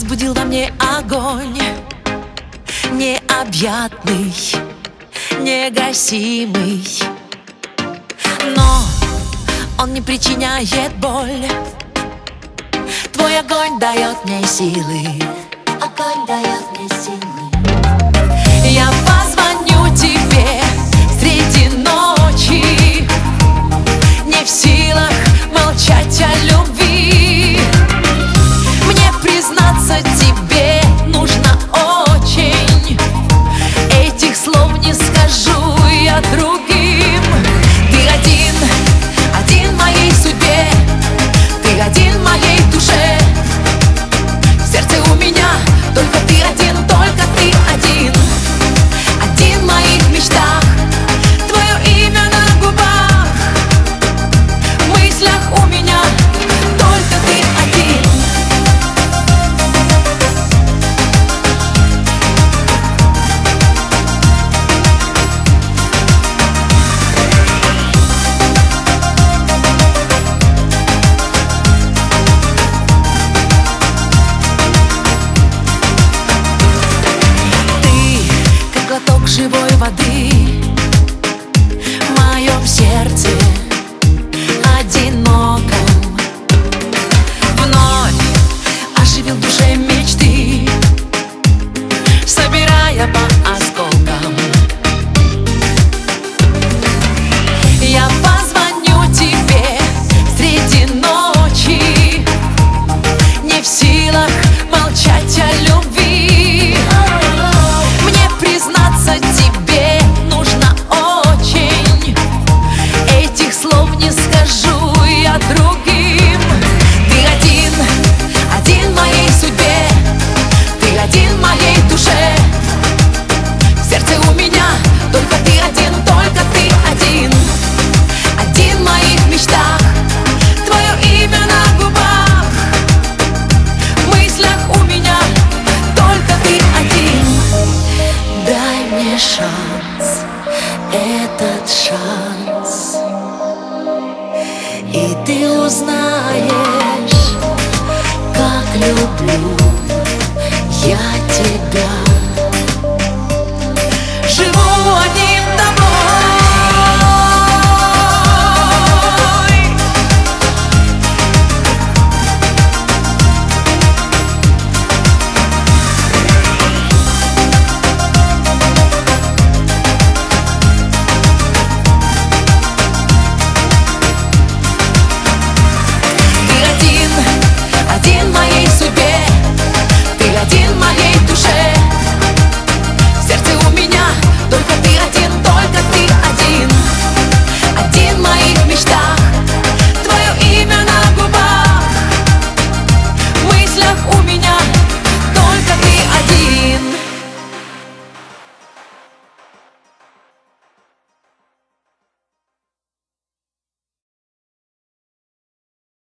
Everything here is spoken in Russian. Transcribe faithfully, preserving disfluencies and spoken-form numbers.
разбудил во мне огонь необъятный, негасимый. Но он не причиняет боль. Твой огонь дает мне силы. Огонь дает мне силы. Я позвоню тебе среди ночи, не в силах молчать о любви. Мне признаться тебе нужно очень, этих слов не скажу я другим. Ты один, один в моей судьбе, ты один в моей душе. В сердце у меня только ты один, только ты один. Один в моих мечтах, твое имя на губах. В мыслях у меня только ты один. Глоток живой воды в моем сердце одиноком. Вновь оживил в душе мечты, собирая по осколкам. Я позвоню тебе среди ночи, не в силах молчать о любви. Тебе нужно очень, этих слов не скажу я другим. Ты один, один в моей судьбе, ты один в моей душе. В сердце у меня только ты один, только ты один. Один в моих мечтах, твое имя на губах. В мыслях у меня только ты один. Дай мне шанс, этот шанс.